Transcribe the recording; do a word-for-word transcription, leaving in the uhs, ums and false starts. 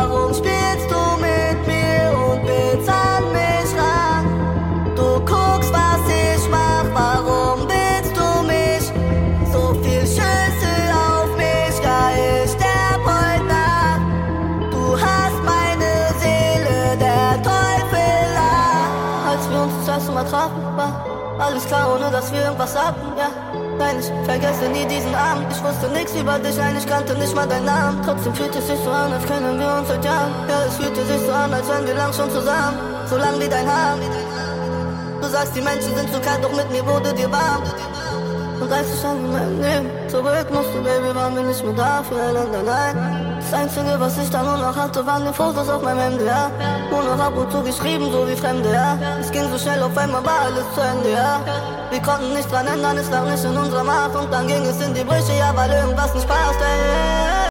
Warum spielst du mit mir und willst an mich ran? Du guckst, was ich mach, warum willst du mich? So viel Schüsse auf mich, ja, ich sterb heut Nacht. Du hast meine Seele, der Teufel lag. Als wir uns das erste Mal trafen, war alles klar, ohne dass wir irgendwas sagten, ja. Nein, ich vergesse nie diesen Abend. Ich wusste nix über dich, nein, ich kannte nicht mal deinen Namen. Trotzdem fühlt es sich so an, als kennen wir uns seit Jahren. Ja, es fühlte sich so an, als wären wir lang schon zusammen. So lang wie dein Haar. Du sagst, die Menschen sind zu kalt, doch mit mir wurde dir warm. Und als ich an meinem Leben zurück musste, Baby, waren wir nicht mehr da füreinander, nein. Das Einzige, was ich da nur noch hatte, waren die Fotos auf meinem Handy, ja. Nur noch ab und zu geschrieben, so wie Fremde, ja. Es ging so schnell, auf einmal war alles zu Ende, ja. Wir konnten nichts dran ändern, es lag nicht in unserer Macht. Und dann ging es in die Brüche, ja, weil irgendwas nicht passte, ey.